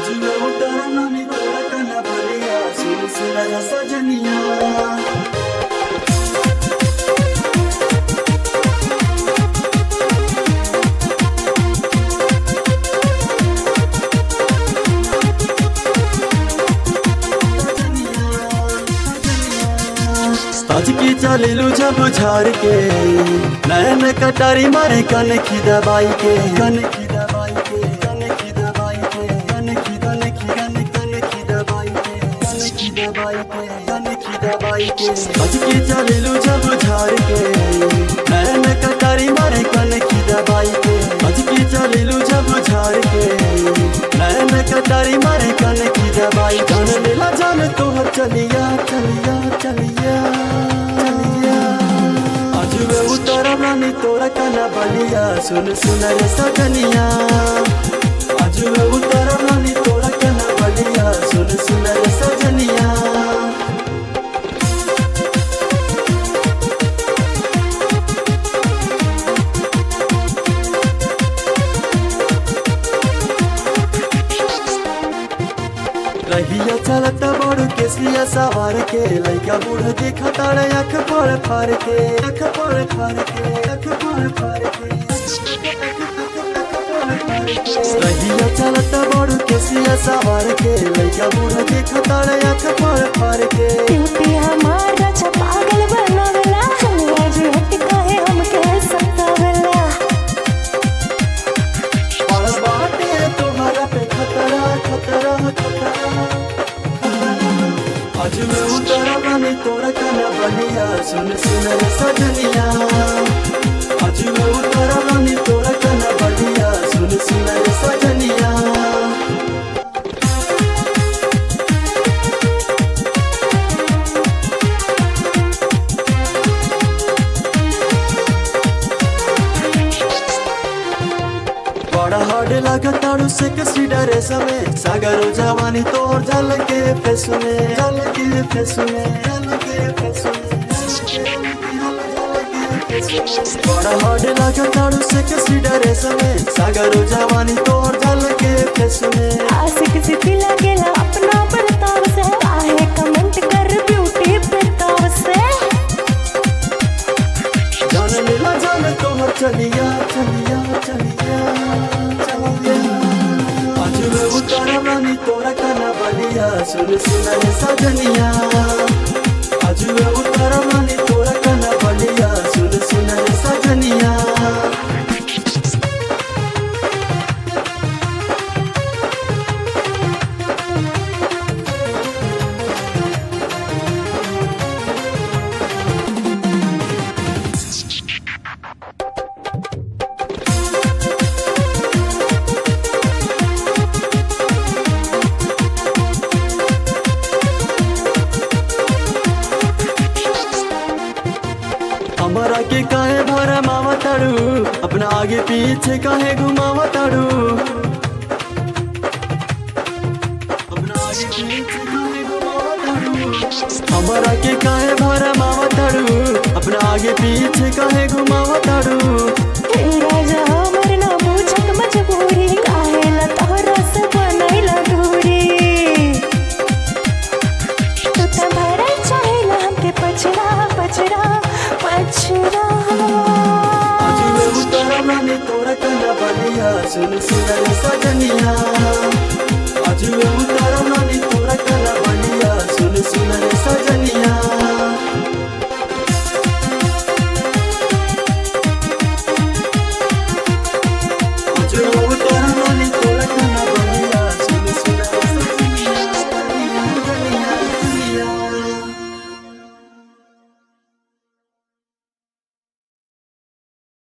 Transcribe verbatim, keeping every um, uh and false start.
अजुए उतारा नानी तोरा कना बलिया सुन सुना जा सजनिया। आज की चलेलू जब झाड़ के नैन कटारी मारे कन की दबाई के कन की दबाई के कन की दबाई के कन की कन की कन कन की दबाई के कन की दबाई के कन की दबाई के। आज की चलेलू जब झाड़ के नैन कटारी मारे कन की दबाई के। आज की चलेलू जब झाड़ के नैन कटारी मारे कन की दबाई। जान लेला जान तोहर चलिया चलिया चलिया अजुए उतारा रानी तोरा कना बलिया सुन सुन रे सजनिया। अजुए उतारा रानी तोरा कना बलिया सुन सुन रे सजनिया। रहिया चलता बड़ केसिया सवार के लइका बूढ़ देखा तारे आँख फाड़ फाड़ के आँख फाड़ फाड़ के आँख फाड़ फाड़ के। रहिया चलता बड़ केसिया सवार के लइका बूढ़ देखा तारे आँख फाड़ फाड़ के। ब्यूटी हमारा पागल बनावला आज हट कहे हमके सतावला। और बाटे तुम्हारा पे खतरा खतरा खतरा। अजुए उतारा रानी तोरा कना बलिया सुन सुन रे सजनिया। अजुए उतारा रानी तोरा कना बलिया सुन सुन रे सजनिया। बड़ा हार्ड लगा तारू से कसी डरे समय सागरो जवानी तोर जल के फेस में जल के फेस में जल के फेस में। बड़ा हार्ड लगा तारू से कसी डरे समय सागरो जवानी तोर जल के फेस में। आशिक सिटी लगेला अपना बर्ताव से काहे कमेंट कर ब्यूटी बेताव से। जान लेला जान तोहर चलिया चलिया चलिया चलिया। अजुए उतारा रानी तोरा कना बलिया सुन सुन रे सजनिया। अजुए उतारा रानी तोरा कना बलिया सुन सुन रे सजनिया। हमारा के काहे भरा मावा ताड़ू अपना आगे पीछे काहे घुमावा ताड़ू। अपना आगे पीछे काहे घुमावा ताड़ू। हमारा के काहे भरा मावा ताड़ू अपना आगे पीछे काहे घुमावा ताड़ू। राजा हमर ना पूछत मजबूरी काहे ला तोहरा से बनैला दूरी। तू त भरे चाहेला हमके पछड़ा पछड़ा पछड़ा। अजुए उतारा रानी तोरा कना बलिया सुन सुन रे सजनिया।